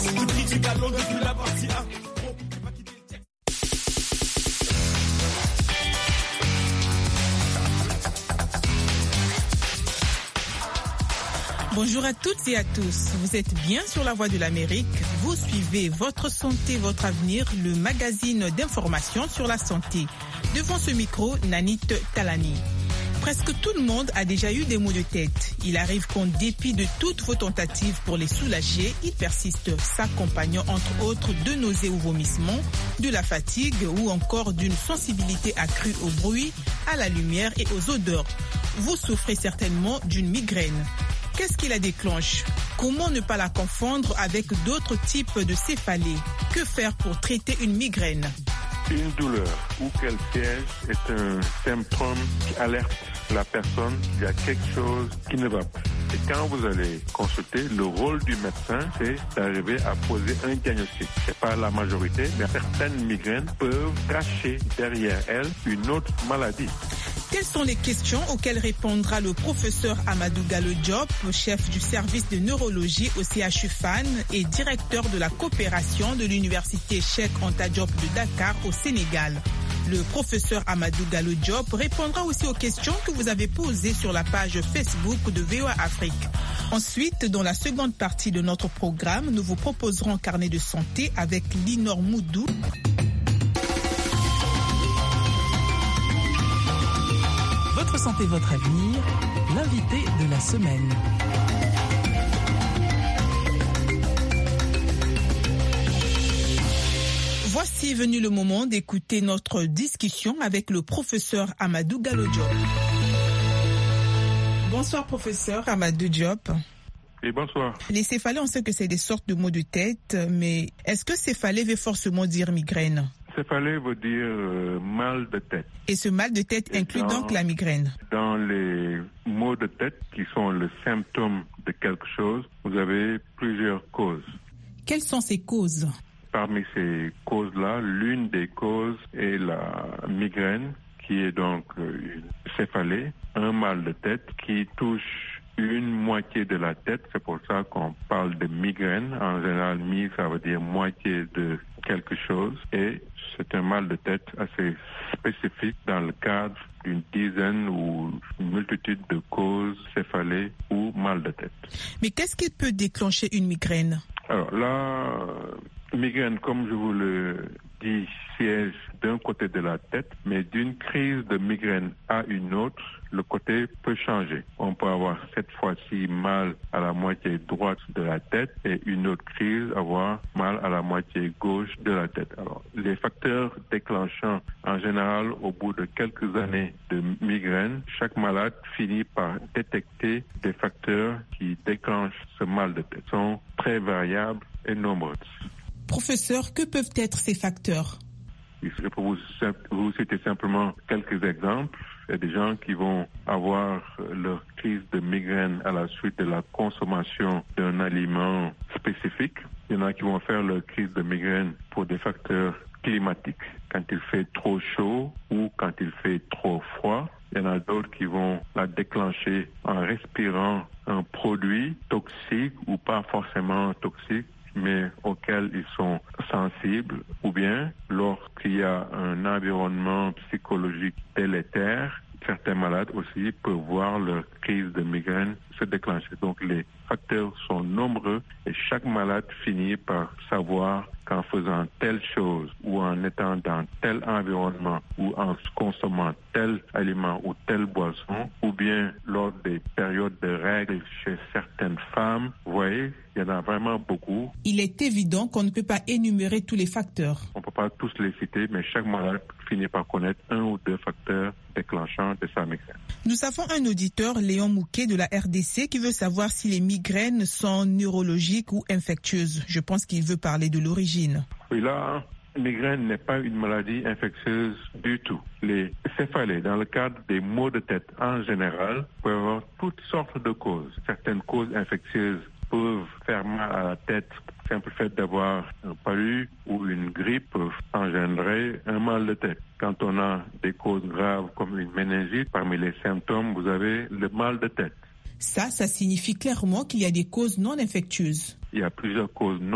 Tout critique à l'eau depuis la partie A. Bonjour à toutes et à tous. Vous êtes bien sur la Voix de l'Amérique. Vous suivez Votre Santé, Votre Avenir, le magazine d'information sur la santé. Devant ce micro, Nanit Talani. Presque tout le monde a déjà eu des maux de tête. Il arrive qu'en dépit de toutes vos tentatives pour les soulager, ils persistent, s'accompagnant entre autres de nausées ou vomissements, de la fatigue ou encore d'une sensibilité accrue au bruit, à la lumière et aux odeurs. Vous souffrez certainement d'une migraine. Qu'est-ce qui la déclenche? Comment ne pas la confondre avec d'autres types de céphalées? Que faire pour traiter une migraine? Une douleur où qu'elle siège est un symptôme qui alerte la personne qu'il y a quelque chose qui ne va pas. Et quand vous allez consulter, le rôle du médecin, c'est d'arriver à poser un diagnostic. C'est pas la majorité, mais certaines migraines peuvent cacher derrière elles une autre maladie. Quelles sont les questions auxquelles répondra le professeur Amadou Gallo Diop, chef du service de neurologie au CHU Fann et directeur de la coopération de l'université Cheikh Anta Diop de Dakar au Sénégal. Le professeur Amadou Gallo Diop répondra aussi aux questions que vous avez posées sur la page Facebook de VOA Afrique. Ensuite, dans la seconde partie de notre programme, nous vous proposerons un carnet de santé avec Linor Moudou. Votre santé, votre avenir, l'invité de la semaine. Voici venu le moment d'écouter notre discussion avec le professeur Amadou Gallo Diop. Bonsoir professeur Amadou Diop. Et bonsoir. Les céphalées, on sait que c'est des sortes de maux de tête, mais est-ce que céphalée veut forcément dire migraine? Céphalée veut dire mal de tête. Et ce mal de tête inclut donc la migraine? Dans les maux de tête qui sont le symptôme de quelque chose, vous avez plusieurs causes. Quelles sont ces causes? Parmi ces causes-là, l'une des causes est la migraine, qui est donc une céphalée, un mal de tête qui touche une moitié de la tête. C'est pour ça qu'on parle de migraine. En général, mi, ça veut dire moitié de quelque chose. Et c'est un mal de tête assez spécifique dans le cadre d'une dizaine ou une multitude de causes céphalées ou mal de tête. Mais qu'est-ce qui peut déclencher une migraine? Alors la migraine, comme je vous le dis, siège d'un côté de la tête, mais d'une crise de migraine à une autre, le côté peut changer. On peut avoir cette fois-ci mal à la moitié droite de la tête et une autre crise avoir mal à la moitié gauche de la tête. Alors, les facteurs déclenchants, en général, au bout de quelques années de migraine, chaque malade finit par détecter des facteurs qui déclenchent ce mal de tête. Ils sont très variables et nombreux. Professeur, que peuvent être ces facteurs? Je peux vous citer simplement quelques exemples. Il y a des gens qui vont avoir leur crise de migraine à la suite de la consommation d'un aliment spécifique. Il y en a qui vont faire leur crise de migraine pour des facteurs climatiques, quand il fait trop chaud ou quand il fait trop froid. Il y en a d'autres qui vont la déclencher en respirant un produit toxique ou pas forcément toxique, mais auxquels ils sont sensibles, ou bien lorsqu'il y a un environnement psychologique délétère, certains malades aussi peuvent voir leur crise de migraine se déclencher. Donc les facteurs sont nombreux et chaque malade finit par savoir qu'en faisant telle chose ou en étant dans tel environnement ou en consommant tel aliment ou telle boisson ou bien lors des périodes de règles chez certaines femmes, vous voyez, il y en a vraiment beaucoup. Il est évident qu'on ne peut pas énumérer tous les facteurs. On ne peut pas tous les citer, mais chaque malade finit par connaître un ou deux facteurs déclenchants de sa migraine. Nous avons un auditeur, Léon Mouquet de la RDC, qui veut savoir si les migraines sont neurologiques ou infectieuses. Je pense qu'il veut parler de l'origine. Oui, la migraine n'est pas une maladie infectieuse du tout. Les céphalées, dans le cadre des maux de tête en général, peuvent avoir toutes sortes de causes. Certaines causes infectieuses peuvent faire mal à la tête. Le simple fait d'avoir un palu ou une grippe peut engendrer un mal de tête. Quand on a des causes graves comme une méningite, parmi les symptômes, vous avez le mal de tête. Ça signifie clairement qu'il y a des causes non infectieuses. Il y a plusieurs causes non